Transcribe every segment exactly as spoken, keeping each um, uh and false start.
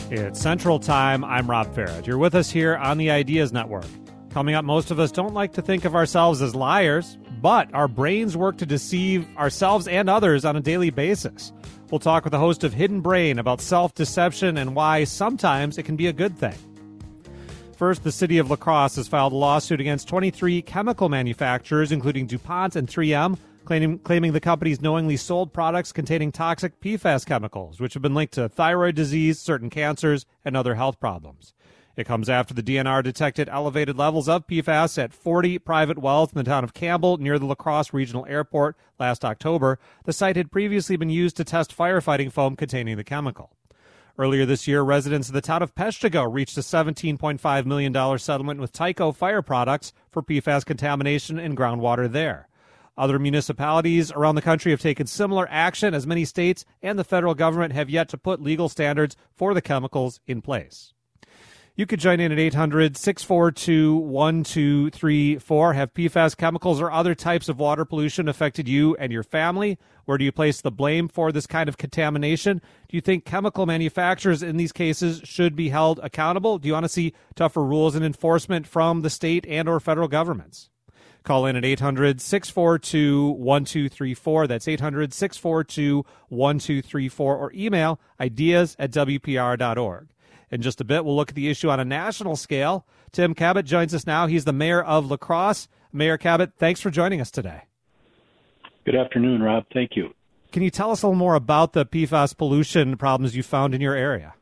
It's Central Time. I'm Rob Farrett. You're with us here on the Ideas Network. Coming up, most of us don't like to think of ourselves as liars, but our brains work to deceive ourselves and others on a daily basis. We'll talk with the host of Hidden Brain about self-deception and why sometimes it can be a good thing. First, the city of La Crosse has filed a lawsuit against twenty-three chemical manufacturers, including DuPont and three M, claiming, claiming the companies knowingly sold products containing toxic P FAS chemicals, which have been linked to thyroid disease, certain cancers, and other health problems. It comes after the D N R detected elevated levels of P FAS at forty private wells in the town of Campbell near the La Crosse Regional Airport last October. The site had previously been used to test firefighting foam containing the chemical. Earlier this year, residents of the town of Peshtigo reached a seventeen point five million dollars settlement with Tyco Fire Products for P FAS contamination in groundwater there. Other municipalities around the country have taken similar action, as many states and the federal government have yet to put legal standards for the chemicals in place. You could join in at eight hundred, six four two, one two three four. Have P FAS chemicals or other types of water pollution affected you and your family? Where do you place the blame for this kind of contamination? Do you think chemical manufacturers in these cases should be held accountable? Do you want to see tougher rules and enforcement from the state and or federal governments? Call in at eight hundred, six four two, one two three four. That's eight hundred, six four two, one two three four. Or email ideas at w p r dot org. In just a bit, we'll look at the issue on a national scale. Tim Cabot joins us now. He's the mayor of La Crosse. Mayor Cabot, thanks for joining us today. Good afternoon, Rob. Thank you. Can you tell us a little more about the P FAS pollution problems you found in your area?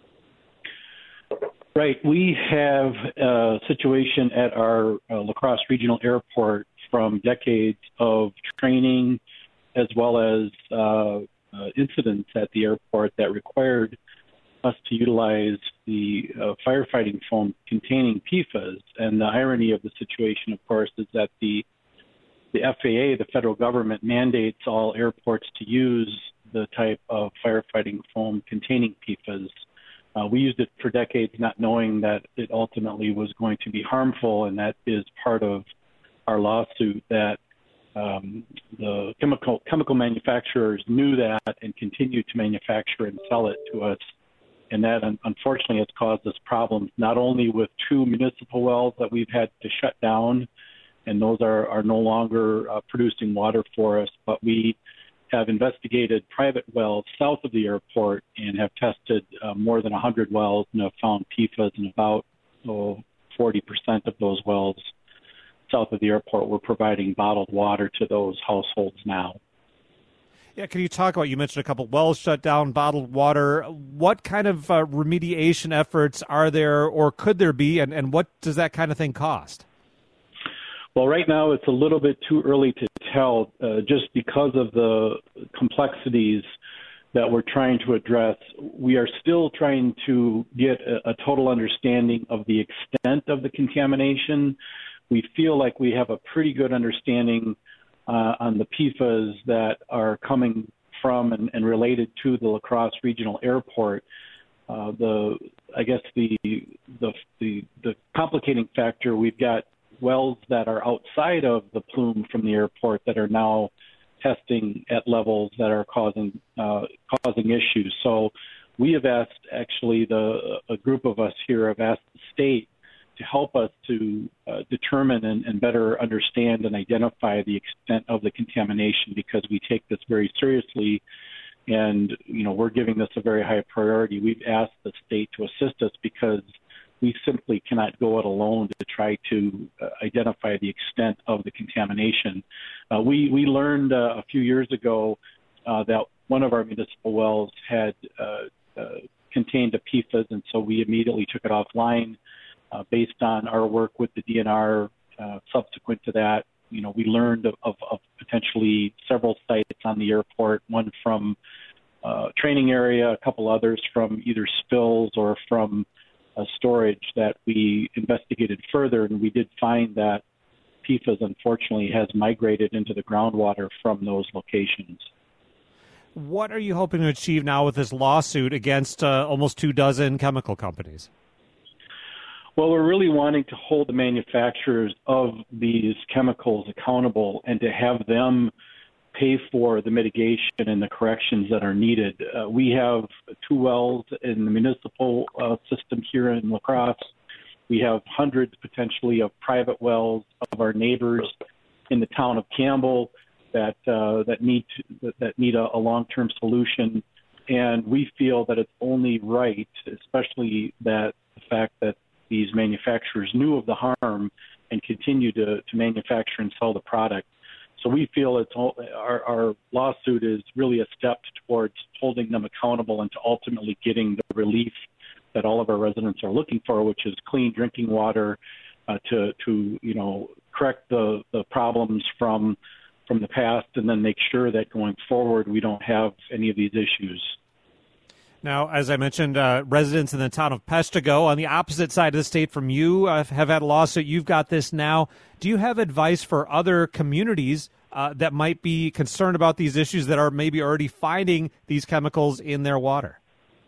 Right. We have a situation at our uh, La Crosse Regional Airport from decades of training as well as uh, uh, incidents at the airport that required us to utilize the uh, firefighting foam containing P FAS. And the irony of the situation, of course, is that the the F A A, the federal government, mandates all airports to use the type of firefighting foam containing P FAS. Uh, we used it for decades not knowing that it ultimately was going to be harmful, and that is part of our lawsuit, that um, the chemical chemical manufacturers knew that and continued to manufacture and sell it to us. And that, unfortunately, has caused us problems, not only with two municipal wells that we've had to shut down, and those are, are no longer uh, producing water for us, but we have investigated private wells south of the airport and have tested uh, more than one hundred wells and have found P FAS in about oh, forty percent of those wells south of the airport. We're providing bottled water to those households now. Yeah, can you talk about, you mentioned a couple wells shut down, bottled water. What kind of uh, remediation efforts are there or could there be, and, and what does that kind of thing cost? Well, right now it's a little bit too early to tell uh, just because of the complexities that we're trying to address. We are still trying to get a, a total understanding of the extent of the contamination. We feel like we have a pretty good understanding Uh, on the P FAS that are coming from and, and related to the La Crosse Regional Airport. Uh, the I guess the, the the the complicating factor, we've got wells that are outside of the plume from the airport that are now testing at levels that are causing uh, causing issues. So we have asked, actually, the a group of us here have asked the state to help us to uh, determine and, and better understand and identify the extent of the contamination, because we take this very seriously, and you know we're giving this a very high priority. We've asked the state to assist us because we simply cannot go it alone to try to uh, identify the extent of the contamination. Uh, we we learned uh, a few years ago uh, that one of our municipal wells had uh, uh, contained a P FAS, and so we immediately took it offline. Uh, based on our work with the D N R, uh, subsequent to that, you know, we learned of, of, of potentially several sites on the airport, one from uh, training area, a couple others from either spills or from uh, storage that we investigated further, and we did find that P FAS, unfortunately, has migrated into the groundwater from those locations. What are you hoping to achieve now with this lawsuit against uh, almost two dozen chemical companies? Well, we're really wanting to hold the manufacturers of these chemicals accountable and to have them pay for the mitigation and the corrections that are needed. Uh, we have two wells in the municipal uh, system here in La Crosse. We have hundreds potentially of private wells of our neighbors in the town of Campbell that uh, that need to, that need a, a long-term solution. And we feel that it's only right, especially that the fact that these manufacturers knew of the harm and continue to, to manufacture and sell the product. So we feel it's all, our, our lawsuit is really a step towards holding them accountable and to ultimately getting the relief that all of our residents are looking for, which is clean drinking water, uh, to to you know correct the, the problems from from the past, and then make sure that going forward we don't have any of these issues. Now, as I mentioned, uh, residents in the town of Peshtigo, on the opposite side of the state from you, uh, have had a lawsuit. You've got this now. Do you have advice for other communities uh, that might be concerned about these issues that are maybe already finding these chemicals in their water?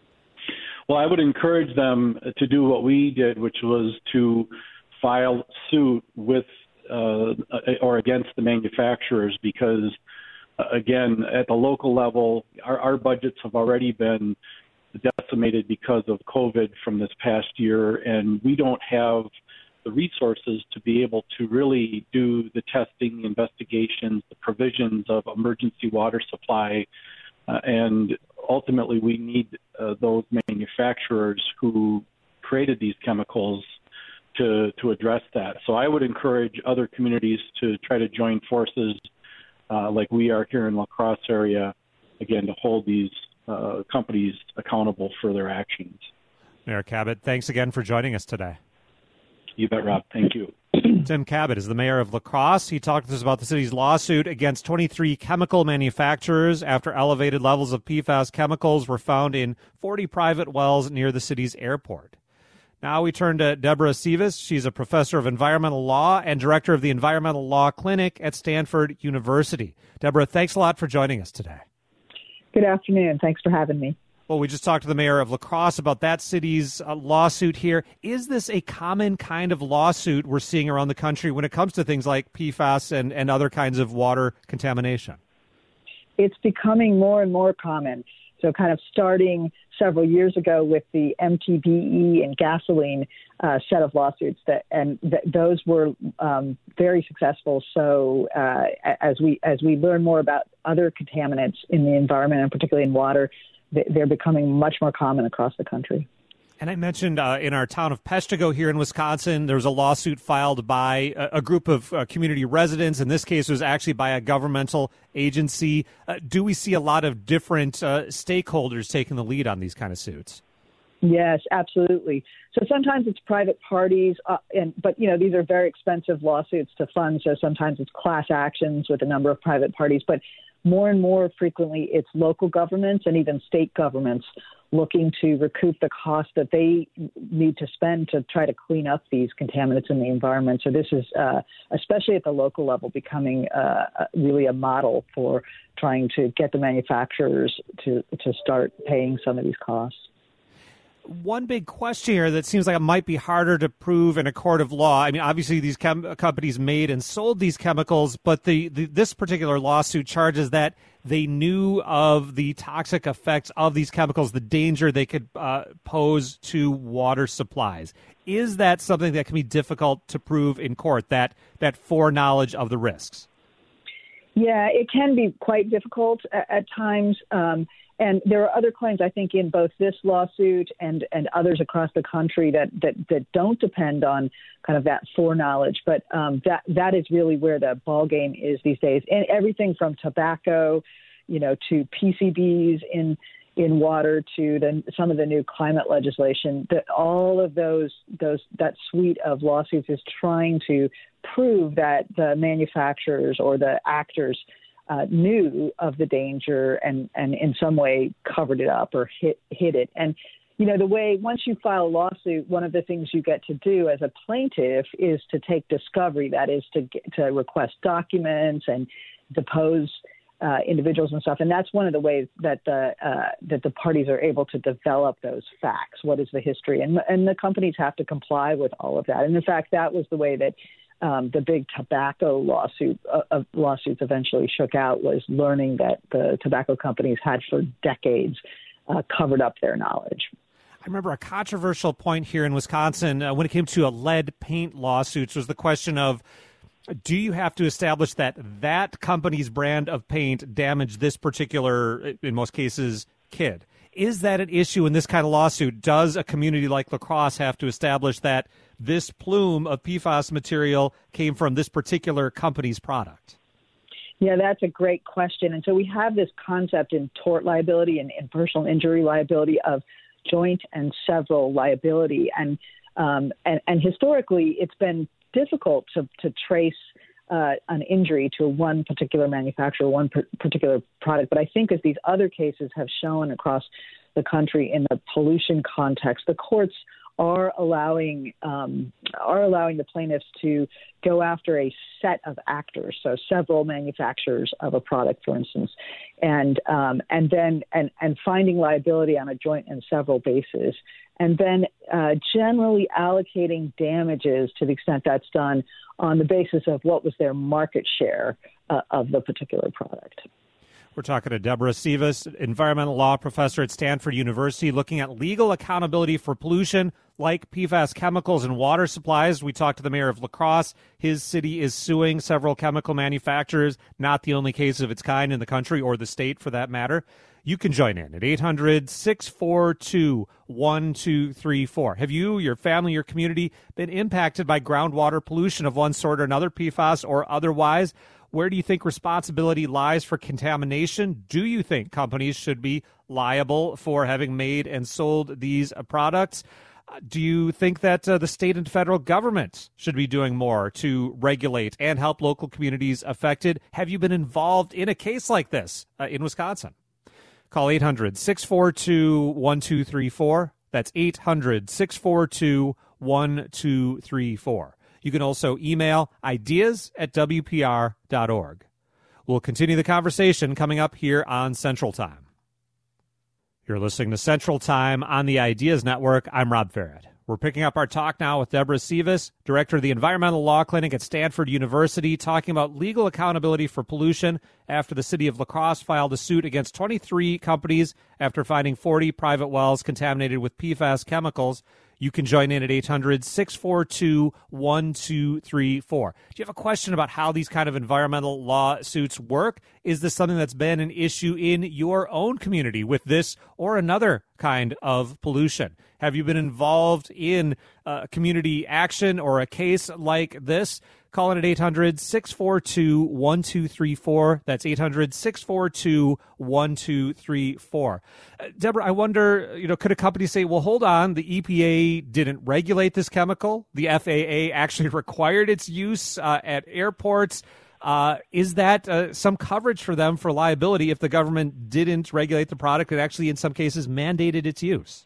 Well, I would encourage them to do what we did, which was to file suit with uh, or against the manufacturers, because, uh, again, at the local level, our, our budgets have already been decimated because of COVID from this past year, and we don't have the resources to be able to really do the testing, investigations, the provisions of emergency water supply, uh, and ultimately we need uh, those manufacturers who created these chemicals to to address that. So I would encourage other communities to try to join forces uh, like we are here in La Crosse area, again, to hold these Uh, companies accountable for their actions. Mayor Cabot, thanks again for joining us today. You bet, Rob. Thank you. Tim Cabot is the mayor of La Crosse. He talked to us about the city's lawsuit against twenty-three chemical manufacturers after elevated levels of P F A S chemicals were found in forty private wells near the city's airport. Now we turn to Deborah Sivas. She's a professor of environmental law and director of the Environmental Law Clinic at Stanford University. Deborah, thanks a lot for joining us today. Good afternoon. Thanks for having me. Well, we just talked to the mayor of La Crosse about that city's uh, lawsuit here. Is this a common kind of lawsuit we're seeing around the country when it comes to things like P F A S and, and other kinds of water contamination? It's becoming more and more common. So kind of starting several years ago with the M T B E and gasoline uh, set of lawsuits, that and th- those were um, very successful. So uh, as we as we learn more about other contaminants in the environment, and particularly in water, they're becoming much more common across the country. And I mentioned uh, in our town of Peshtigo here in Wisconsin, there was a lawsuit filed by a, a group of uh, community residents. In this case, it was actually by a governmental agency. Uh, do we see a lot of different uh, stakeholders taking the lead on these kind of suits? Yes, absolutely. So sometimes it's private parties, uh, and but, you know, these are very expensive lawsuits to fund. So sometimes it's class actions with a number of private parties. But more and more frequently, it's local governments and even state governments looking to recoup the cost that they need to spend to try to clean up these contaminants in the environment. So this is, uh, especially at the local level, becoming uh, really a model for trying to get the manufacturers to, to start paying some of these costs. One big question here that seems like it might be harder to prove in a court of law. I mean, obviously these chem- companies made and sold these chemicals, but the, the this particular lawsuit charges that they knew of the toxic effects of these chemicals, the danger they could uh, pose to water supplies. Is that something that can be difficult to prove in court, that, that foreknowledge of the risks? Yeah, it can be quite difficult at, at times. Um, And there are other claims, I think, in both this lawsuit and, and others across the country that, that, that don't depend on kind of that foreknowledge. But um, that that is really where the ball game is these days. And everything from tobacco, you know, to P C Bs in in water, to the, some of the new climate legislation. That all of those those that suite of lawsuits is trying to prove that the manufacturers or the actors Uh, knew of the danger and, and in some way covered it up or hid, hid it. And, you know, the way once you file a lawsuit, one of the things you get to do as a plaintiff is to take discovery, that is to get, to request documents and depose uh, individuals and stuff. And that's one of the ways that the uh, that the parties are able to develop those facts. What is the history? And, and the companies have to comply with all of that. And in fact, that was the way that Um, the big tobacco lawsuit uh, uh, lawsuits eventually shook out, was learning that the tobacco companies had for decades uh, covered up their knowledge. I remember a controversial point here in Wisconsin uh, when it came to a lead paint lawsuits was the question of, do you have to establish that that company's brand of paint damaged this particular, in most cases, kid? Is that an issue in this kind of lawsuit? Does a community like La Crosse have to establish that this plume of P FAS material came from this particular company's product? Yeah, that's a great question. And so we have this concept in tort liability and in personal injury liability of joint and several liability. And um, and, and historically, it's been difficult to, to trace uh, an injury to one particular manufacturer, one per- particular product. But I think as these other cases have shown across the country in the pollution context, the courts are allowing um, are allowing the plaintiffs to go after a set of actors, so several manufacturers of a product, for instance, and um, and then and, and finding liability on a joint and several basis, and then uh, generally allocating damages to the extent that's done on the basis of what was their market share uh, of the particular product. We're talking to Deborah Sivas, environmental law professor at Stanford University, looking at legal accountability for pollution like P FAS chemicals and water supplies. We talked to the mayor of La Crosse. His city is suing several chemical manufacturers, not the only case of its kind in the country or the state for that matter. You can join in at eight hundred, six four two, one two three four. Have you, your family, your community been impacted by groundwater pollution of one sort or another, P FAS or otherwise? Where do you think responsibility lies for contamination? Do you think companies should be liable for having made and sold these uh, products? Uh, do you think that uh, the state and federal government should be doing more to regulate and help local communities affected? Have you been involved in a case like this uh, in Wisconsin? Call eight hundred, six four two, one two three four. That's eight hundred, six four two, one two three four. You can also email ideas at w p r dot org. We'll continue the conversation coming up here on Central Time. You're listening to Central Time on the Ideas Network. I'm Rob Farrett. We're picking up our talk now with Deborah Sivas, director of the Environmental Law Clinic at Stanford University, talking about legal accountability for pollution after the city of La Crosse filed a suit against twenty-three companies after finding forty private wells contaminated with P FAS chemicals. You can join in at eight hundred, six four two, one two three four. Do you have a question about how these kind of environmental lawsuits work? Is this something that's been an issue in your own community with this or another kind of pollution? Have you been involved in uh, community action or a case like this? Call in at eight hundred, six four two, one two three four. That's eight hundred, six four two, one two three four. Uh, Deborah, I wonder, you know, could a company say, well, hold on, the E P A didn't regulate this chemical. The F A A actually required its use uh, at airports. Uh, is that uh, some coverage for them for liability if the government didn't regulate the product and actually in some cases mandated its use?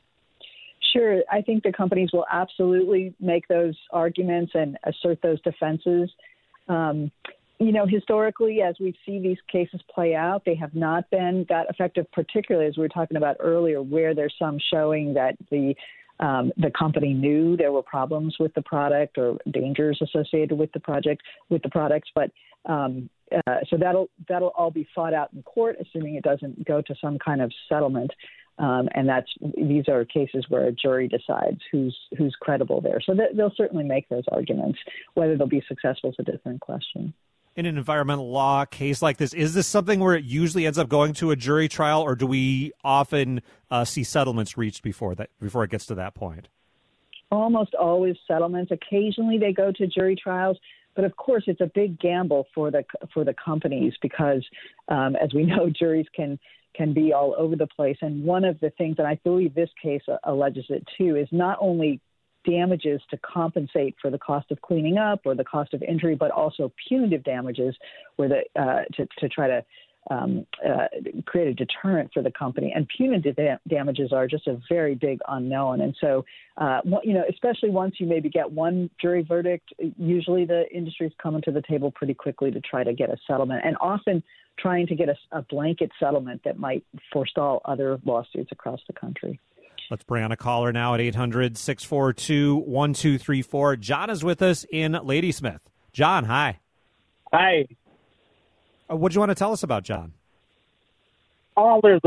Sure. I think the companies will absolutely make those arguments and assert those defenses. Um, you know, historically, as we see these cases play out, they have not been that effective, particularly as we were talking about earlier, where there's some showing that the um, the company knew there were problems with the product or dangers associated with the project, with the products. But um, uh, so that'll that'll all be fought out in court, assuming it doesn't go to some kind of settlement. Um, and that's these are cases where a jury decides who's who's credible there. So th- they'll certainly make those arguments. Whether they'll be successful is a different question. In an environmental law case like this, is this something where it usually ends up going to a jury trial, or do we often uh, see settlements reached before that before it gets to that point? Almost always settlements. Occasionally they go to jury trials. But of course, it's a big gamble for the for the companies because, um, as we know, juries can can be all over the place. And one of the things, and I believe this case alleges it too, is not only damages to compensate for the cost of cleaning up or the cost of injury, but also punitive damages, where the uh, to to try to um, uh, create a deterrent for the company. And punitive da- damages are just a very big unknown. And so, uh, you know, especially once you maybe get one jury verdict, usually the industry's coming to the table pretty quickly to try to get a settlement, and often trying to get a, a blanket settlement that might forestall other lawsuits across the country. Let's bring on a caller now at eight hundred, six four two, one two three four. John is with us in Ladysmith. John, hi. Hi. Uh, what do you want to tell us about, John? Oh, there's a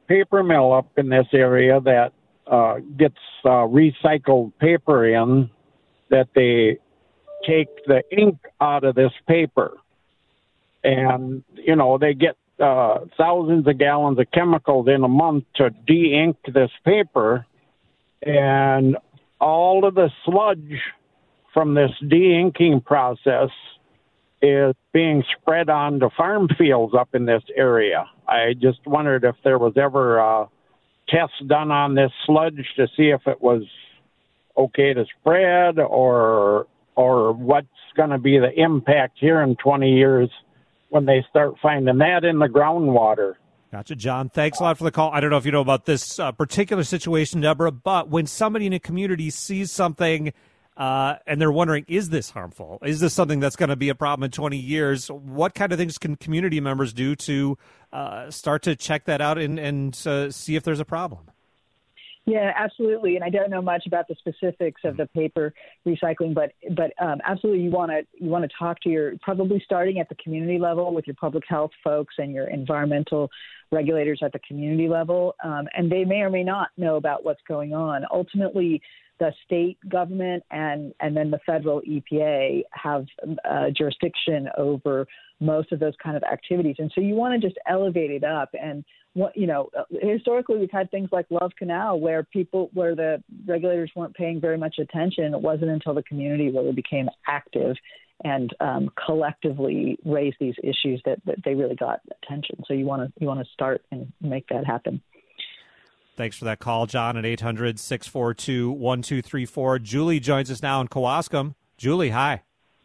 paper mill up in this area that uh, gets uh, recycled paper in, that they take the ink out of this paper. And, you know, they get uh, thousands of gallons of chemicals in a month to de-ink this paper. And all of the sludge from this de-inking process is being spread onto farm fields up in this area. I just wondered if there was ever a test done on this sludge to see if it was okay to spread, or or what's going to be the impact here in twenty years when they start finding that in the groundwater. Gotcha, John. Thanks a lot for the call. I don't know if you know about this uh, particular situation, Deborah, but when somebody in a community sees something uh, and they're wondering, is this harmful? Is this something that's going to be a problem in twenty years? What kind of things can community members do to uh, start to check that out and, and uh, see if there's a problem? Yeah, absolutely. And I don't know much about the specifics of the paper recycling, but but um, absolutely, you want to you want to talk to your, probably starting at the community level with your public health folks and your environmental regulators at the community level, um, and they may or may not know about what's going on. Ultimately, the state government and and then the federal E P A have uh, jurisdiction over most of those kind of activities, and so you want to just elevate it up. And what, you know, historically we've had things like Love Canal where people, where the regulators weren't paying very much attention. It wasn't until the community really became active and um, collectively raised these issues that, that they really got attention. So you want to you want to start and make that happen. Thanks for that call, John, at eight hundred, six four two, one two three four. Julie joins us now in Kewaskum. Julie, hi.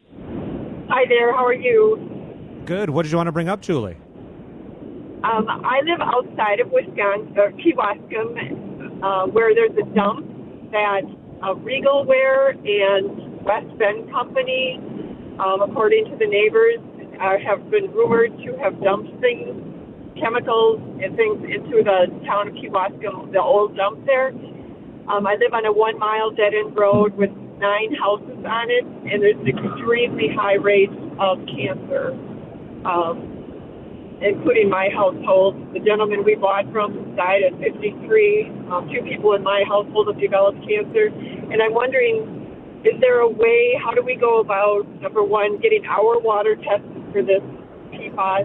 Hi there. How are you? Good. What did you want to bring up, Julie? Um, I live outside of Wisconsin, or Kewaskum, uh, where there's a dump that uh, Regalware and West Bend Company, um, according to the neighbors, uh, have been rumored to have dumped things, chemicals and things into the town of Kewaskum, the old dump there. Um, I live on a one-mile dead-end road with nine houses on it, and there's an extremely high rate of cancer. Um, including my household. The gentleman we bought from died at fifty-three. Um, two people in my household have developed cancer. And I'm wondering, is there a way, how do we go about, number one, getting our water tested for this P F A S,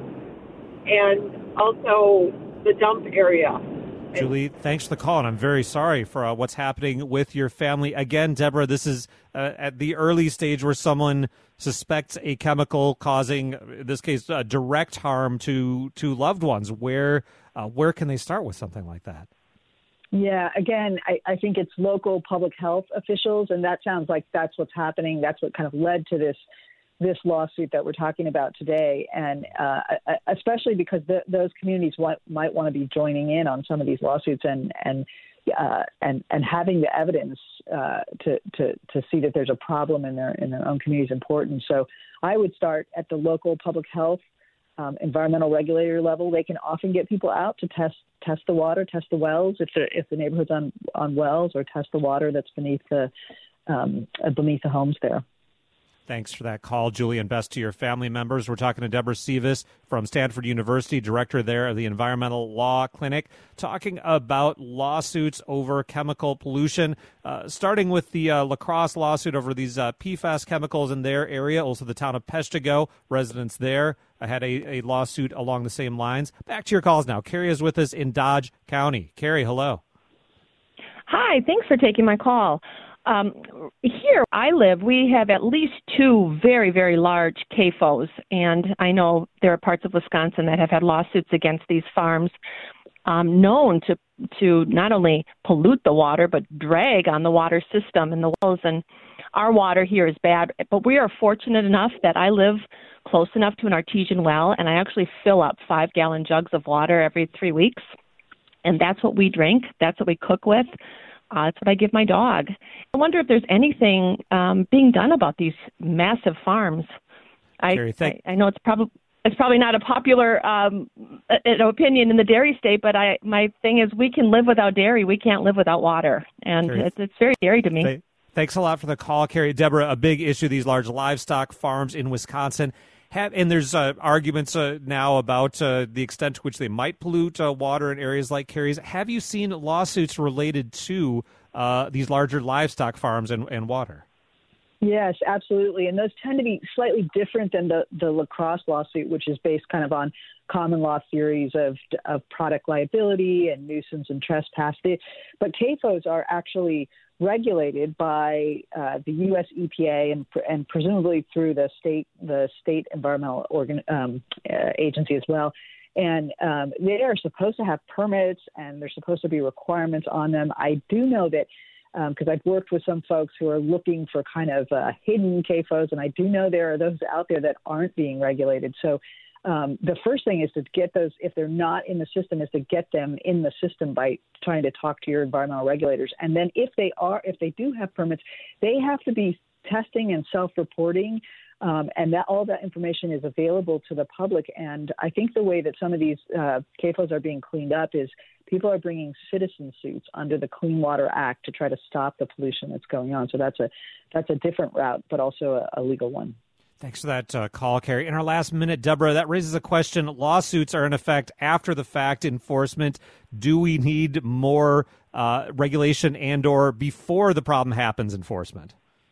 and also the dump area? Julie, thanks for the call, and I'm very sorry for uh, what's happening with your family. Again, Deborah, this is uh, at the early stage where someone suspects a chemical causing, in this case, uh, direct harm to to loved ones. Where uh, where can they start with something like that? Yeah, again, I, I think it's local public health officials, and that sounds like that's what's happening. That's what kind of led to this this lawsuit that we're talking about today, and uh, especially because the, those communities want, might want to be joining in on some of these lawsuits and and uh, and and having the evidence uh, to to to see that there's a problem in their in their own community is important. So I would start at the local public health um, environmental regulator level. They can often get people out to test test the water, test the wells if the if the neighborhood's on on wells, or test the water that's beneath the um, beneath the homes there. Thanks for that call, Julie, and best to your family members. We're talking to Deborah Sivas from Stanford University, director there of the Environmental Law Clinic, talking about lawsuits over chemical pollution, uh, starting with the uh, La Crosse lawsuit over these uh, P F A S chemicals in their area. Also, the town of Peshtigo, residents there uh, had a, a lawsuit along the same lines. Back to your calls now. Carrie is with us in Dodge County. Carrie, hello. Hi, thanks for taking my call. Um, here I live, we have at least two very, very large C A F Os, and I know there are parts of Wisconsin that have had lawsuits against these farms um, known to to not only pollute the water, but drag on the water system and the wells. And our water here is bad, but we are fortunate enough that I live close enough to an artesian well, and I actually fill up five-gallon jugs of water every three weeks, and that's what we drink. That's what we cook with. Uh, that's what I give my dog. I wonder if there's anything um, being done about these massive farms. I, Carrie, thank- I, I know it's probably it's probably not a popular um, an opinion in the dairy state, but I my thing is we can live without dairy. We can't live without water, and Carrie, it's, it's very scary to me. Th- thanks a lot for the call, Carrie. Deborah, a big issue, these large livestock farms in Wisconsin. Have, and there's uh, arguments uh, now about uh, the extent to which they might pollute uh, water in areas like Cary's. Have you seen lawsuits related to uh, these larger livestock farms and, and water? Yes, absolutely. And those tend to be slightly different than the, the La Crosse lawsuit, which is based kind of on common law theories of, of product liability and nuisance and trespass. They, but C A F Os are actually regulated by uh, the U S E P A and, and presumably through the state the state environmental organ, um, uh, agency as well. And um, they are supposed to have permits, and there's supposed to be requirements on them. I do know that because um, I've worked with some folks who are looking for kind of uh, hidden C A F Os, and I do know there are those out there that aren't being regulated. So um, the first thing is to get those, if they're not in the system, is to get them in the system by trying to talk to your environmental regulators. And then if they are, if they do have permits, they have to be testing and self-reporting. Um, and that all that information is available to the public. And I think the way that some of these uh, C A F Os are being cleaned up is people are bringing citizen suits under the Clean Water Act to try to stop the pollution that's going on. So that's a that's a different route, but also a, a legal one. Thanks for that uh, call, Cary. In our last minute, Deborah, that raises a question. Lawsuits are in effect after the fact enforcement. Do we need more uh, regulation and or before the problem happens enforcement?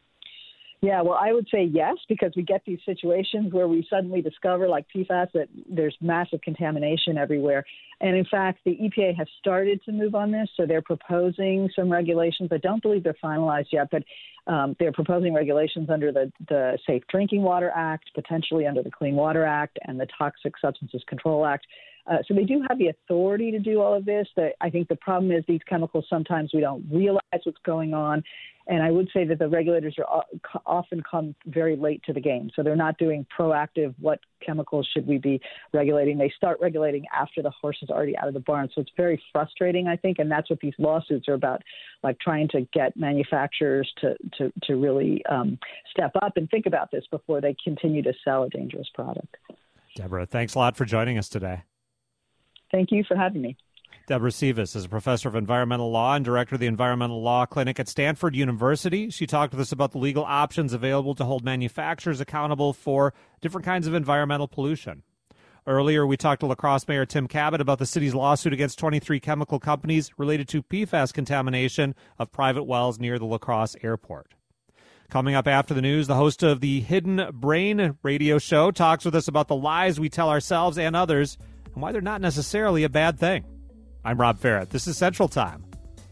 Yeah, well, I would say yes, because we get these situations where we suddenly discover, like P FAS, that there's massive contamination everywhere. And in fact, the E P A has started to move on this, so they're proposing some regulations. I don't believe they're finalized yet, but um, they're proposing regulations under the, the Safe Drinking Water Act, potentially under the Clean Water Act and the Toxic Substances Control Act. Uh, so they do have the authority to do all of this. The, I think the problem is these chemicals, sometimes we don't realize what's going on. And I would say that the regulators are often come very late to the game. So they're not doing proactive, what chemicals should we be regulating. They start regulating after the horse is already out of the barn. So it's very frustrating, I think. And that's what these lawsuits are about, like trying to get manufacturers to, to, to really um, step up and think about this before they continue to sell a dangerous product. Deborah, thanks a lot for joining us today. Thank you for having me. Deborah Sivas is a professor of environmental law and director of the Environmental Law Clinic at Stanford University. She talked with us about the legal options available to hold manufacturers accountable for different kinds of environmental pollution. Earlier, we talked to La Crosse Mayor Tim Kabat about the city's lawsuit against twenty-three chemical companies related to P FAS contamination of private wells near the La Crosse airport. Coming up after the news, the host of the Hidden Brain radio show talks with us about the lies we tell ourselves and others and why they're not necessarily a bad thing. I'm Rob Ferrett. This is Central Time.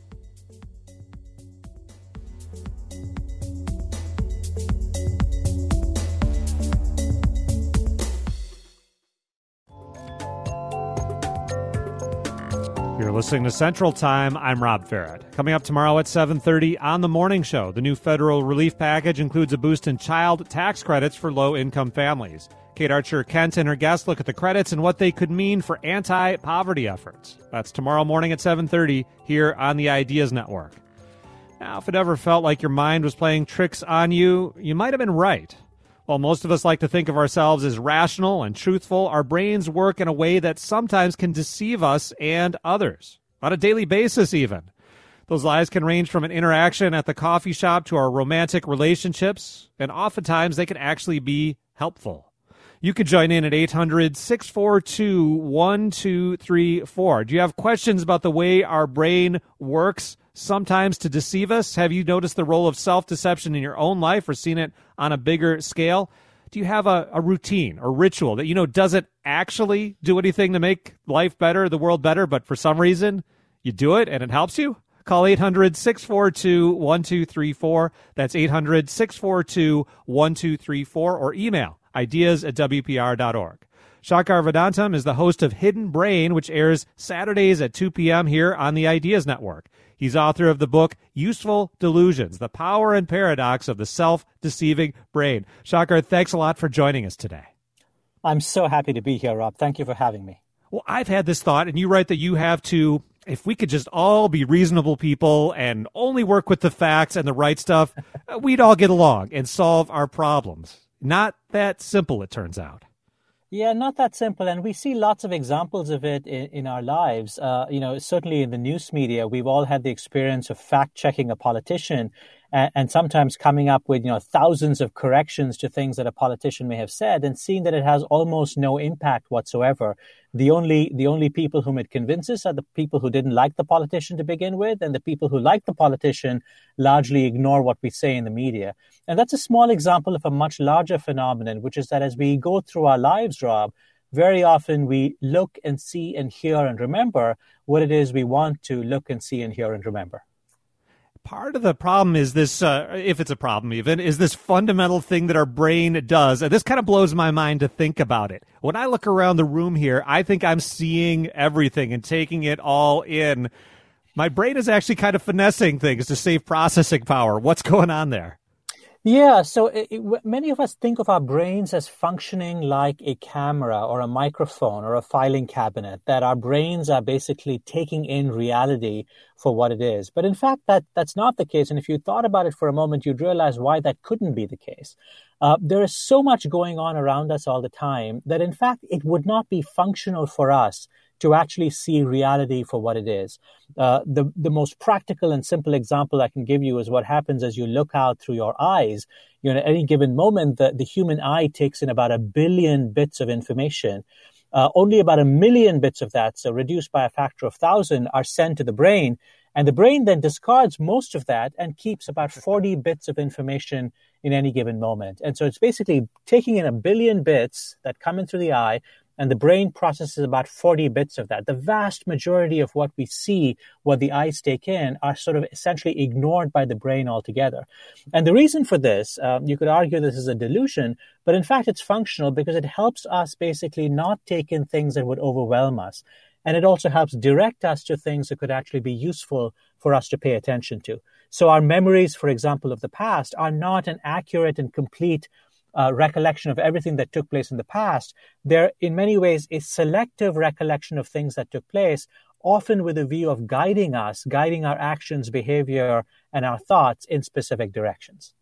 You're listening to Central Time. I'm Rob Ferrett. Coming up tomorrow at seven thirty on The Morning Show, the new federal relief package includes a boost in child tax credits for low-income families. Kate Archer-Kent and her guests look at the credits and what they could mean for anti-poverty efforts. That's tomorrow morning at seven thirty here on the Ideas Network. Now, if it ever felt like your mind was playing tricks on you, you might have been right. While most of us like to think of ourselves as rational and truthful, our brains work in a way that sometimes can deceive us and others, on a daily basis even. Those lies can range from an interaction at the coffee shop to our romantic relationships, and oftentimes they can actually be helpful. You could join in at eight hundred, six four two, one two three four. Do you have questions about the way our brain works sometimes to deceive us? Have you noticed the role of self-deception in your own life or seen it on a bigger scale? Do you have a, a routine or ritual that you know doesn't actually do anything to make life better, the world better, but for some reason you do it and it helps you? Call eight hundred, six four two, one two three four. That's eight hundred, six four two, one two three four, or email ideas at w p r dot org. Shakar Vedantam is the host of Hidden Brain, which airs Saturdays at two p.m. here on the Ideas Network. He's author of the book Useful Delusions, The Power and Paradox of the Self-Deceiving Brain. Shakar, thanks a lot for joining us today. I'm so happy to be here, Rob. Thank you for having me. Well, I've had this thought, and you write that you have to, if we could just all be reasonable people and only work with the facts and the right stuff, we'd all get along and solve our problems. Not that simple, it turns out. Yeah, not that simple. And we see lots of examples of it in, in our lives. Uh, you know, certainly in the news media, we've all had the experience of fact-checking a politician and, and sometimes coming up with, you know, thousands of corrections to things that a politician may have said, and seeing that it has almost no impact whatsoever. The only the only people whom it convinces are the people who didn't like the politician to begin with, and the people who like the politician largely ignore what we say in the media. And that's a small example of a much larger phenomenon, which is that as we go through our lives, Rob, very often we look and see and hear and remember what it is we want to look and see and hear and remember. Part of the problem is this, uh, if it's a problem even, is this fundamental thing that our brain does. And this kind of blows my mind to think about it. When I look around the room here, I think I'm seeing everything and taking it all in. My brain is actually kind of finessing things to save processing power. What's going on there? Yeah, so it, it, many of us think of our brains as functioning like a camera or a microphone or a filing cabinet, that our brains are basically taking in reality for what it is. But in fact, that that's not the case. And if you thought about it for a moment, you'd realize why that couldn't be the case. Uh, there is so much going on around us all the time that, in fact, it would not be functional for us to actually see reality for what it is. Uh, the, the most practical and simple example I can give you is what happens as you look out through your eyes. You know, at any given moment, the, the human eye takes in about a billion bits of information. Uh, only about a million bits of that, so reduced by a factor of thousand, are sent to the brain. And the brain then discards most of that and keeps about forty bits of information in any given moment. And so it's basically taking in a billion bits that come in through the eye, and the brain processes about forty bits of that. The vast majority of what we see, what the eyes take in, are sort of essentially ignored by the brain altogether. And the reason for this, um, you could argue this is a delusion, but in fact it's functional because it helps us basically not take in things that would overwhelm us. And it also helps direct us to things that could actually be useful for us to pay attention to. So our memories, for example, of the past are not an accurate and complete Uh, recollection of everything that took place in the past. They're in many ways a selective recollection of things that took place, often with a view of guiding us, guiding our actions, behavior, and our thoughts in specific directions.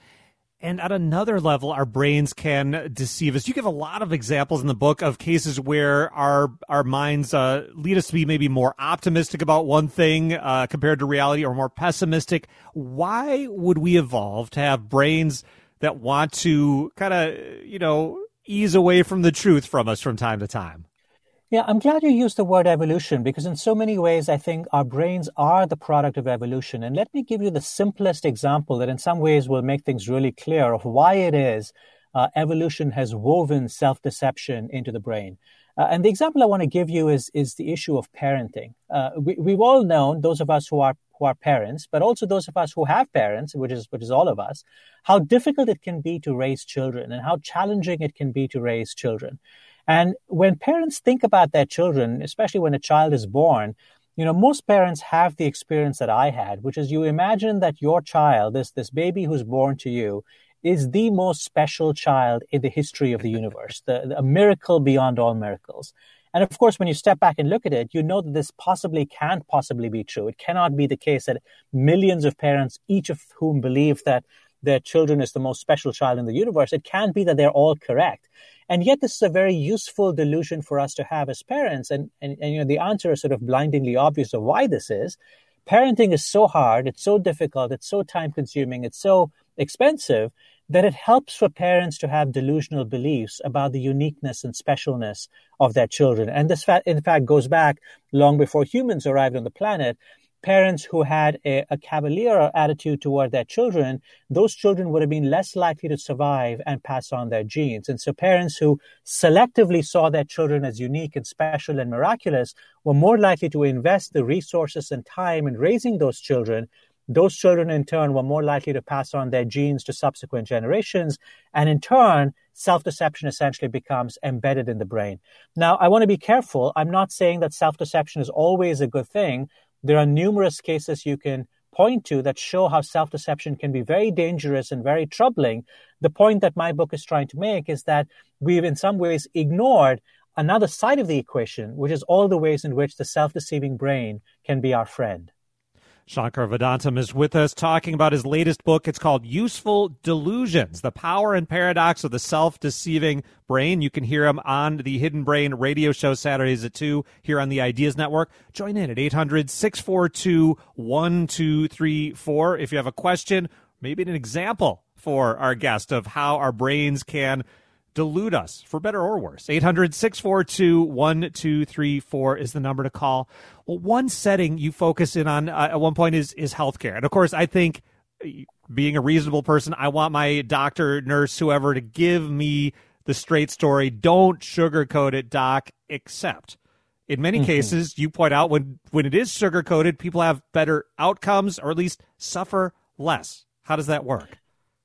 And at another level, our brains can deceive us. You give a lot of examples in the book of cases where our our minds uh, lead us to be maybe more optimistic about one thing uh, compared to reality, or more pessimistic. Why would we evolve to have brains that want to kind of, you know, ease away from the truth from us from time to time? Yeah, I'm glad you used the word evolution, because in so many ways, I think our brains are the product of evolution. And let me give you the simplest example that in some ways will make things really clear of why it is uh, evolution has woven self-deception into the brain. Uh, and the example I want to give you is, is the issue of parenting. Uh, we, we've all known, those of us who are who are parents, but also those of us who have parents, which is which is all of us, how difficult it can be to raise children and how challenging it can be to raise children. And when parents think about their children, especially when a child is born, you know, most parents have the experience that I had, which is you imagine that your child, this this baby who's born to you, is the most special child in the history of the universe, the, the, a miracle beyond all miracles. And of course, when you step back and look at it, you know that this possibly can't possibly be true. It cannot be the case that millions of parents, each of whom believe that their children is the most special child in the universe, it can't be that they're all correct. And yet this is a very useful delusion for us to have as parents. And, and, and you know, the answer is sort of blindingly obvious of why this is. Parenting is so hard, it's so difficult, it's so time-consuming, it's so expensive, that it helps for parents to have delusional beliefs about the uniqueness and specialness of their children. And this, in fact, goes back long before humans arrived on the planet. Parents who had a, a cavalier attitude toward their children, those children would have been less likely to survive and pass on their genes. And so parents who selectively saw their children as unique and special and miraculous were more likely to invest the resources and time in raising those children. Those children, in turn, were more likely to pass on their genes to subsequent generations. And in turn, self-deception essentially becomes embedded in the brain. Now, I want to be careful. I'm not saying that self-deception is always a good thing. There are numerous cases you can point to that show how self-deception can be very dangerous and very troubling. The point that my book is trying to make is that we've in some ways ignored another side of the equation, which is all the ways in which the self-deceiving brain can be our friend. Shankar Vedantam is with us talking about his latest book. It's called Useful Delusions, The Power and Paradox of the Self-Deceiving Brain. You can hear him on the Hidden Brain radio show Saturdays at two here on the Ideas Network. Join in at eight hundred, six four two, one two three four if you have a question, maybe an example for our guest of how our brains can delude us, for better or worse. eight hundred, six four two, one two three four is the number to call. Well, one setting you focus in on uh, at one point is is healthcare. And of course, I think, being a reasonable person, I want my doctor, nurse, whoever to give me the straight story. Don't sugarcoat it, doc, except in many mm-hmm. cases, you point out when, when it is sugarcoated, people have better outcomes or at least suffer less. How does that work?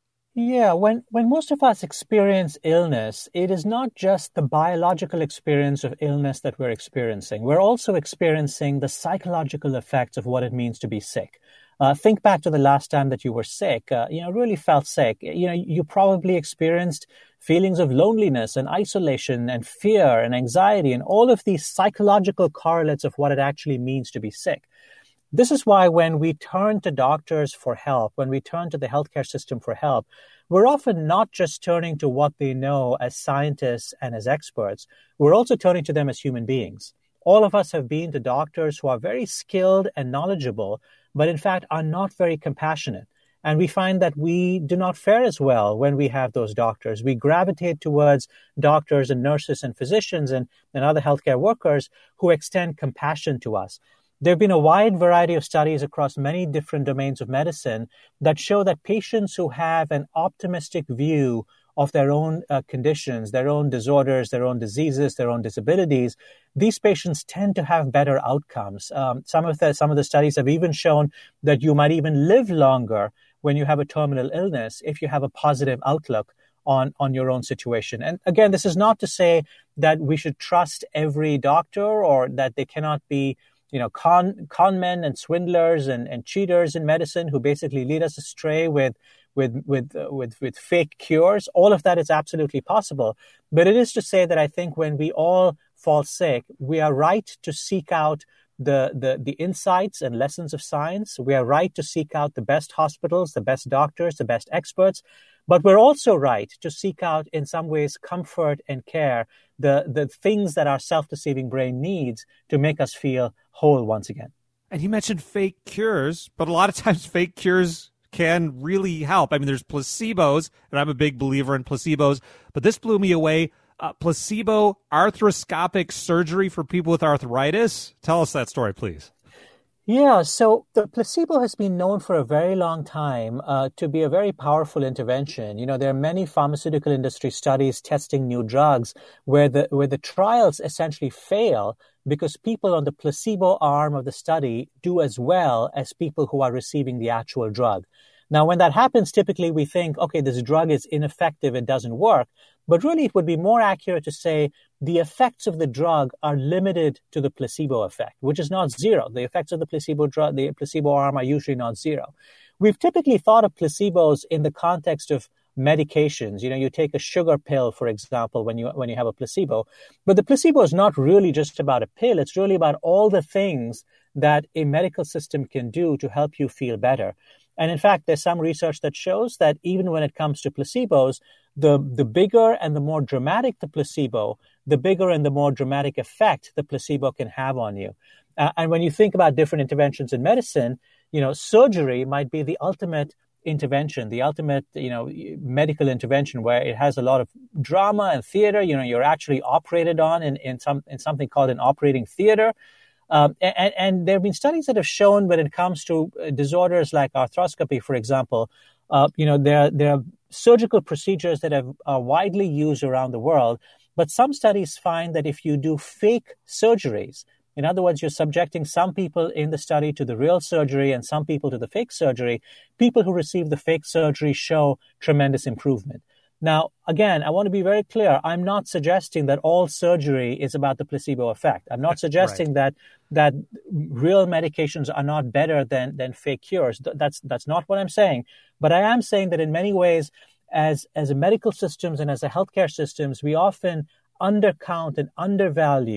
Yeah, when, when most of us experience illness, it is not just the biological experience of illness that we're experiencing. We're also experiencing the psychological effects of what it means to be sick. Uh, think back to the last time that you were sick, uh, you know, really felt sick. You know, you probably experienced feelings of loneliness and isolation and fear and anxiety and all of these psychological correlates of what it actually means to be sick. This is why when we turn to doctors for help, when we turn to the healthcare system for help, we're often not just turning to what they know as scientists and as experts. We're also turning to them as human beings. All of us have been to doctors who are very skilled and knowledgeable, but in fact are not very compassionate. And we find that we do not fare as well when we have those doctors. We gravitate towards doctors and nurses and physicians and, and other healthcare workers who extend compassion to us. There have been a wide variety of studies across many different domains of medicine that show that patients who have an optimistic view of their own uh, conditions, their own disorders, their own diseases, their own disabilities, these patients tend to have better outcomes. Um, some of the some of the studies have even shown that you might even live longer when you have a terminal illness if you have a positive outlook on, on your own situation. And again, this is not to say that we should trust every doctor or that they cannot be you know, con con men and swindlers and, and cheaters in medicine who basically lead us astray with with with uh, with with fake cures. All of that is absolutely possible. But it is to say that I think when we all fall sick, we are right to seek out the the the insights and lessons of science. We are right to seek out the best hospitals, the best doctors, the best experts. But we're also right to seek out, in some ways, comfort and care, the, the things that our self-deceiving brain needs to make us feel whole once again. And you mentioned fake cures, but a lot of times fake cures can really help. I mean, there's placebos, and I'm a big believer in placebos, but this blew me away. Uh, placebo arthroscopic surgery for people with arthritis. Tell us that story, please. Yeah, so the placebo has been known for a very long time uh, to be a very powerful intervention. You know, there are many pharmaceutical industry studies testing new drugs where the where the trials essentially fail because people on the placebo arm of the study do as well as people who are receiving the actual drug. Now, when that happens, typically we think, okay, this drug is ineffective, it doesn't work. But really, it would be more accurate to say the effects of the drug are limited to the placebo effect, which is not zero. The effects of the placebo drug, the placebo arm are usually not zero. We've typically thought of placebos in the context of medications. You know, you take a sugar pill, for example, when you when you have a placebo. But the placebo is not really just about a pill. It's really about all the things that a medical system can do to help you feel better. And in fact, there's some research that shows that even when it comes to placebos, the, the bigger and the more dramatic the placebo, the bigger and the more dramatic effect the placebo can have on you. Uh, and when you think about different interventions in medicine, you know, surgery might be the ultimate intervention, the ultimate, you know, medical intervention where it has a lot of drama and theater. You know, you're actually operated on in, in some in something called an operating theater. Um, and, and there have been studies that have shown when it comes to disorders like arthroscopy, for example, uh, you know, there, there are surgical procedures that have, are widely used around the world. But some studies find that if you do fake surgeries, in other words, you're subjecting some people in the study to the real surgery and some people to the fake surgery, people who receive the fake surgery show tremendous improvement. Now, again, I want to be very clear. I'm not suggesting that all surgery is about the placebo effect. I'm not suggesting right. that that real medications are not better than, than fake cures. That's that's not what I'm saying. But I am saying that in many ways, as as a medical systems and as a healthcare systems, we often undercount and undervalue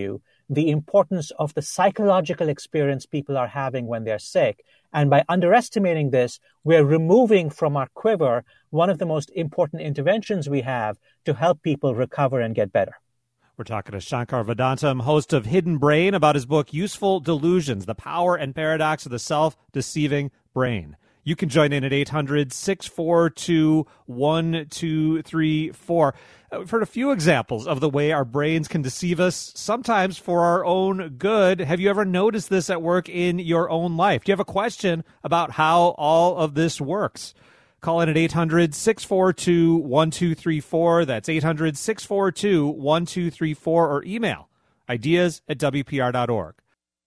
the importance of the psychological experience people are having when they're sick. And by underestimating this, we're removing from our quiver one of the most important interventions we have to help people recover and get better. We're talking to Shankar Vedantam, host of Hidden Brain, about his book, Useful Delusions, The Power and Paradox of the Self-Deceiving Brain. You can join in at eight hundred, six four two, one two three four. We've heard a few examples of the way our brains can deceive us, sometimes for our own good. Have you ever noticed this at work in your own life? Do you have a question about how all of this works? Call in at eight hundred, six four two, one two three four. That's eight hundred, six four two, one two three four, or email ideas at w p r dot org.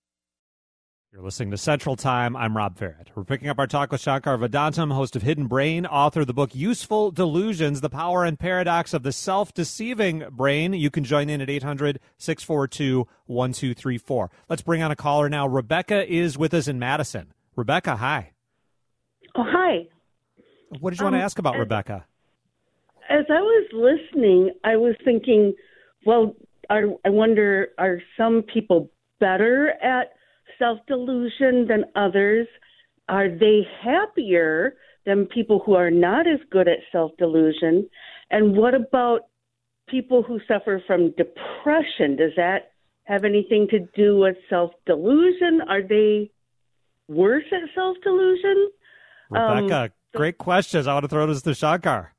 You're listening to Central Time. I'm Rob Farrett. We're picking up our talk with Shankar Vedantam, host of Hidden Brain, author of the book Useful Delusions, The Power and Paradox of the Self-Deceiving Brain. You can join in at eight hundred, six four two, one two three four. Let's bring on a caller now. Rebecca is with us in Madison. Rebecca, hi. Oh, hi. What did you um, want to ask about, as, Rebecca? As I was listening, I was thinking, well, are, I wonder, are some people better at self-delusion than others? Are they happier than people who are not as good at self-delusion? And what about people who suffer from depression? Does that have anything to do with self-delusion? Are they worse at self-delusion? Rebecca, um, great questions. I want to throw this to Shankar.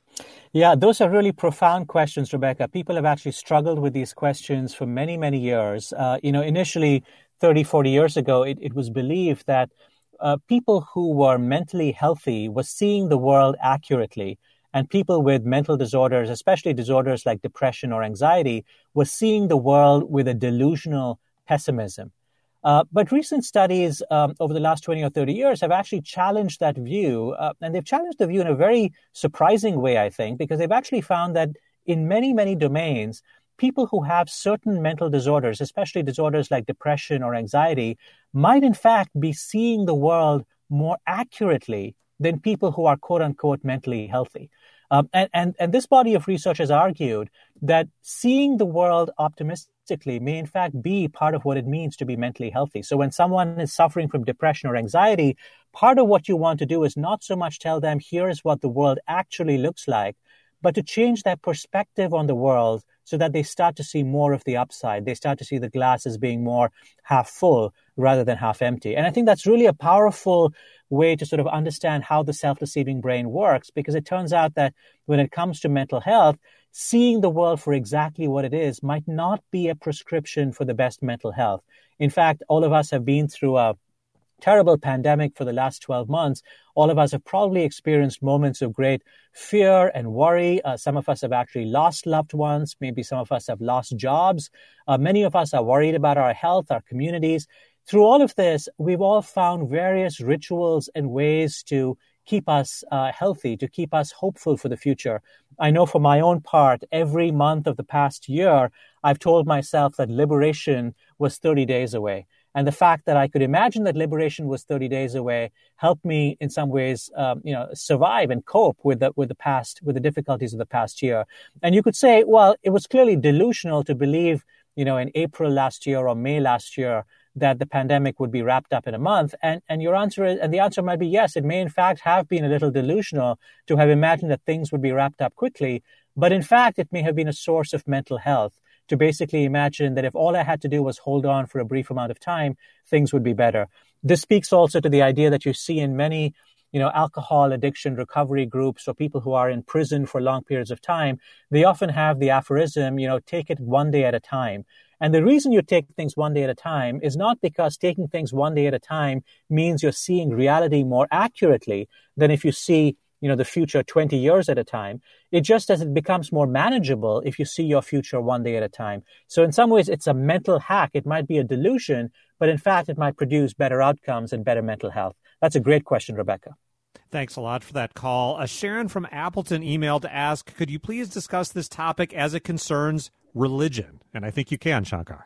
Yeah, those are really profound questions, Rebecca. People have actually struggled with these questions for many, many years. Uh, you know, initially, thirty, forty years ago, it, it was believed that uh, people who were mentally healthy were seeing the world accurately, and people with mental disorders, especially disorders like depression or anxiety, were seeing the world with a delusional pessimism. Uh, but recent studies um, over the last twenty or thirty years have actually challenged that view, uh, and they've challenged the view in a very surprising way, I think, because they've actually found that in many, many domains, people who have certain mental disorders, especially disorders like depression or anxiety, might in fact be seeing the world more accurately than people who are quote-unquote mentally healthy. Um, and, and, and this body of research has argued that seeing the world optimistically may in fact be part of what it means to be mentally healthy. So when someone is suffering from depression or anxiety, part of what you want to do is not so much tell them, here's what the world actually looks like, but to change their perspective on the world so that they start to see more of the upside. They start to see the glass as being more half full rather than half empty. And I think that's really a powerful way to sort of understand how the self-deceiving brain works, because it turns out that when it comes to mental health, seeing the world for exactly what it is might not be a prescription for the best mental health. In fact, all of us have been through a terrible pandemic for the last twelve months. All of us have probably experienced moments of great fear and worry. Uh, some of us have actually lost loved ones. Maybe some of us have lost jobs. Uh, many of us are worried about our health, our communities. Through all of this, we've all found various rituals and ways to keep us uh, healthy, to keep us hopeful for the future. I know for my own part, every month of the past year, I've told myself that liberation was thirty days away. And the fact that I could imagine that liberation was thirty days away helped me in some ways, um, you know, survive and cope with the, with the past, with the difficulties of the past year. And you could say, well, it was clearly delusional to believe, you know, in April last year or May last year that the pandemic would be wrapped up in a month. And, and your answer is, and the answer might be yes, it may in fact have been a little delusional to have imagined that things would be wrapped up quickly. But in fact, it may have been a source of mental health to basically imagine that if all I had to do was hold on for a brief amount of time, things would be better. This speaks also to the idea that you see in many, you know, alcohol addiction recovery groups or people who are in prison for long periods of time. They often have the aphorism, you know, take it one day at a time. And the reason you take things one day at a time is not because taking things one day at a time means you're seeing reality more accurately than if you see, you know, the future twenty years at a time. It just as it becomes more manageable if you see your future one day at a time. So in some ways, it's a mental hack. It might be a delusion, but in fact, it might produce better outcomes and better mental health. That's a great question, Rebecca. Thanks a lot for that call. Uh, Sharon from Appleton emailed to ask, could you please discuss this topic as it concerns religion? And I think you can, Shankar.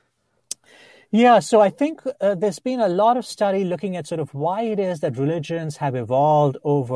Yeah, so I think uh, there's been a lot of study looking at sort of why it is that religions have evolved over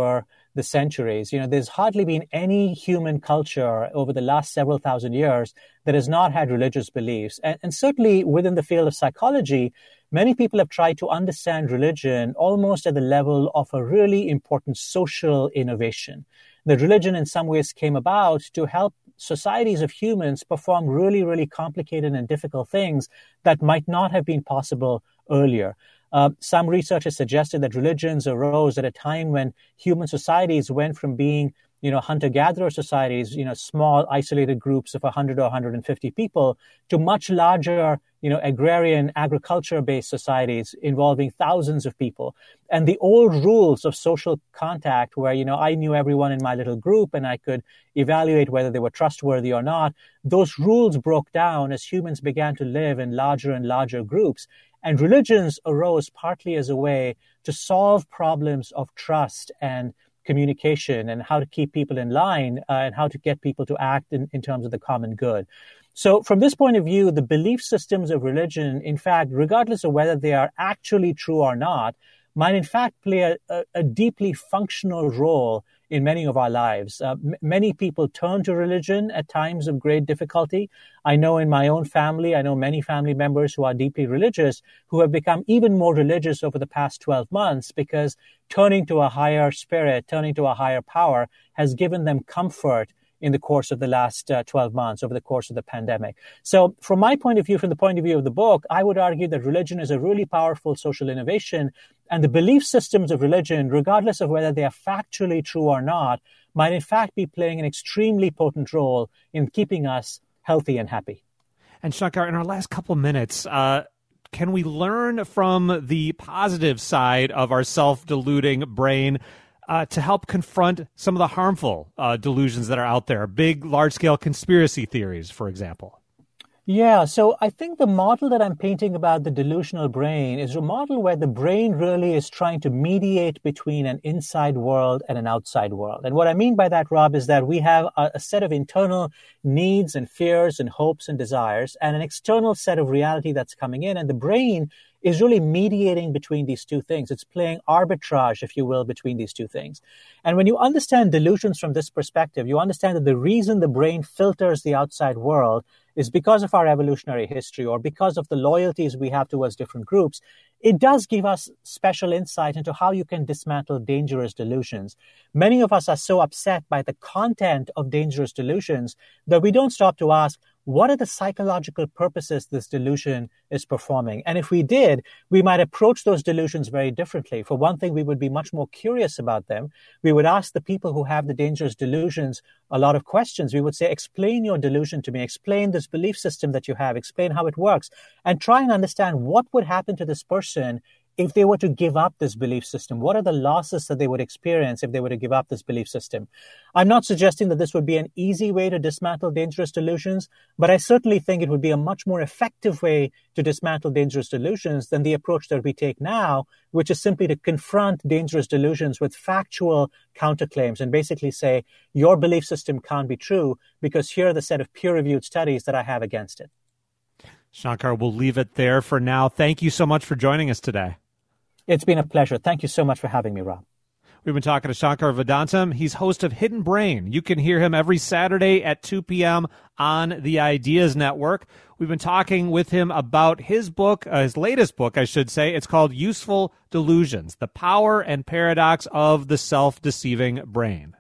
the centuries. You know, there's hardly been any human culture over the last several thousand years that has not had religious beliefs. And, and certainly within the field of psychology, many people have tried to understand religion almost at the level of a really important social innovation. That religion in some ways came about to help societies of humans perform really, really complicated and difficult things that might not have been possible earlier. Uh, some research has suggested that religions arose at a time when human societies went from being, you know, hunter-gatherer societies, you know, small isolated groups of one hundred or one hundred fifty people, to much larger, you know, agrarian agriculture-based societies involving thousands of people. And the old rules of social contact where, you know, I knew everyone in my little group and I could evaluate whether they were trustworthy or not, those rules broke down as humans began to live in larger and larger groups. And religions arose partly as a way to solve problems of trust and communication and how to keep people in line uh, and how to get people to act in, in terms of the common good. So from this point of view, the belief systems of religion, in fact, regardless of whether they are actually true or not, might in fact play a, a, a deeply functional role in many of our lives. Uh, m- many people turn to religion at times of great difficulty. I know in my own family, I know many family members who are deeply religious who have become even more religious over the past twelve months because turning to a higher spirit, turning to a higher power has given them comfort in the course of the last uh, twelve months, over the course of the pandemic. So from my point of view, from the point of view of the book, I would argue that religion is a really powerful social innovation, and the belief systems of religion, regardless of whether they are factually true or not, might in fact be playing an extremely potent role in keeping us healthy and happy. And Shankar, in our last couple minutes, uh, can we learn from the positive side of our self-deluding brain Uh, to help confront some of the harmful uh, delusions that are out there, big, large-scale conspiracy theories, for example? Yeah, so I think the model that I'm painting about the delusional brain is a model where the brain really is trying to mediate between an inside world and an outside world. And what I mean by that, Rob, is that we have a, a set of internal needs and fears and hopes and desires and an external set of reality that's coming in. And the brain is really mediating between these two things. It's playing arbitrage, if you will, between these two things. And when you understand delusions from this perspective, you understand that the reason the brain filters the outside world is because of our evolutionary history or because of the loyalties we have towards different groups. It does give us special insight into how you can dismantle dangerous delusions. Many of us are so upset by the content of dangerous delusions that we don't stop to ask, what are the psychological purposes this delusion is performing? And if we did, we might approach those delusions very differently. For one thing, we would be much more curious about them. We would ask the people who have the dangerous delusions a lot of questions. We would say, explain your delusion to me. Explain this belief system that you have. Explain how it works. And try and understand what would happen to this person if they were to give up this belief system. What are the losses that they would experience if they were to give up this belief system? I'm not suggesting that this would be an easy way to dismantle dangerous delusions, but I certainly think it would be a much more effective way to dismantle dangerous delusions than the approach that we take now, which is simply to confront dangerous delusions with factual counterclaims and basically say, your belief system can't be true because here are the set of peer-reviewed studies that I have against it. Shankar, we'll leave it there for now. Thank you so much for joining us today. It's been a pleasure. Thank you so much for having me, Rob. We've been talking to Shankar Vedantam. He's host of Hidden Brain. You can hear him every Saturday at two p.m. on the Ideas Network. We've been talking with him about his book, uh, his latest book, I should say. It's called Useful Delusions, The Power and Paradox of the Self-Deceiving Brain.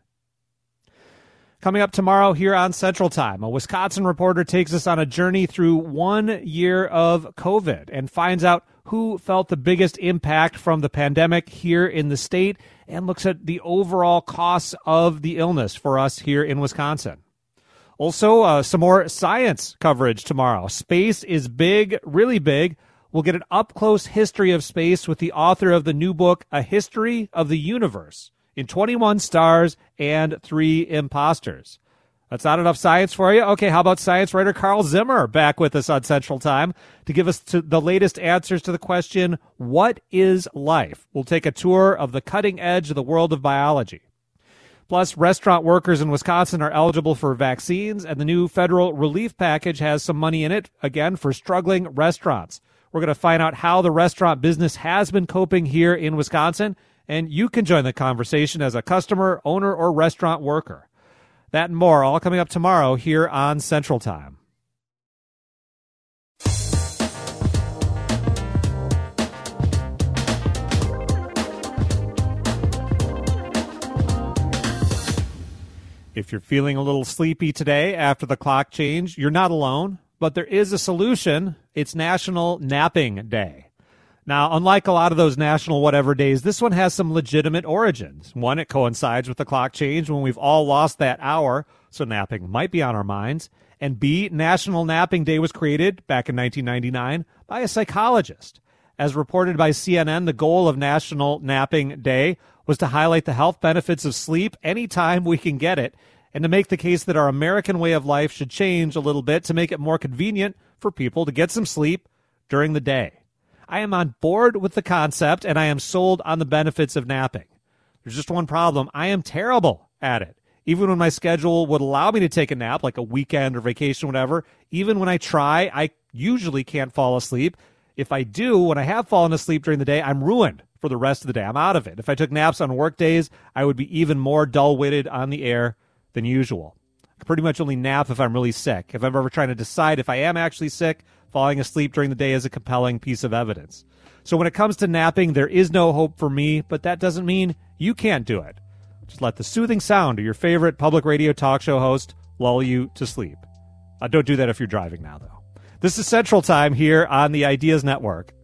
Coming up tomorrow here on Central Time, a Wisconsin reporter takes us on a journey through one year of COVID and finds out who felt the biggest impact from the pandemic here in the state and looks at the overall costs of the illness for us here in Wisconsin. Also, uh, some more science coverage tomorrow. Space is big, really big. We'll get an up-close history of space with the author of the new book, A History of the Universe, in twenty-one stars and three imposters. That's not enough science for you? Okay, how about science writer Carl Zimmer back with us on Central Time to give us to the latest answers to the question, what is life? We'll take a tour of the cutting edge of the world of biology. Plus, restaurant workers in Wisconsin are eligible for vaccines, and the new federal relief package has some money in it, again, for struggling restaurants. We're going to find out how the restaurant business has been coping here in Wisconsin and you can join the conversation as a customer, owner, or restaurant worker. That and more, all coming up tomorrow here on Central Time. If you're feeling a little sleepy today after the clock change, you're not alone, but there is a solution. It's National Napping Day. Now, unlike a lot of those national whatever days, this one has some legitimate origins. One, it coincides with the clock change when we've all lost that hour, so napping might be on our minds. And B, National Napping Day was created back in nineteen ninety-nine by a psychologist. As reported by C N N, the goal of National Napping Day was to highlight the health benefits of sleep anytime we can get it, and to make the case that our American way of life should change a little bit to make it more convenient for people to get some sleep during the day. I am on board with the concept, and I am sold on the benefits of napping. There's just one problem. I am terrible at it. Even when my schedule would allow me to take a nap, like a weekend or vacation, whatever, even when I try, I usually can't fall asleep. If I do, when I have fallen asleep during the day, I'm ruined for the rest of the day. I'm out of it. If I took naps on work days, I would be even more dull-witted on the air than usual. I pretty much only nap if I'm really sick. If I'm ever trying to decide if I am actually sick, falling asleep during the day is a compelling piece of evidence. So when it comes to napping, there is no hope for me, but that doesn't mean you can't do it. Just let the soothing sound of your favorite public radio talk show host lull you to sleep. Uh, don't do that if you're driving now, though. This is Central Time here on the Ideas Network.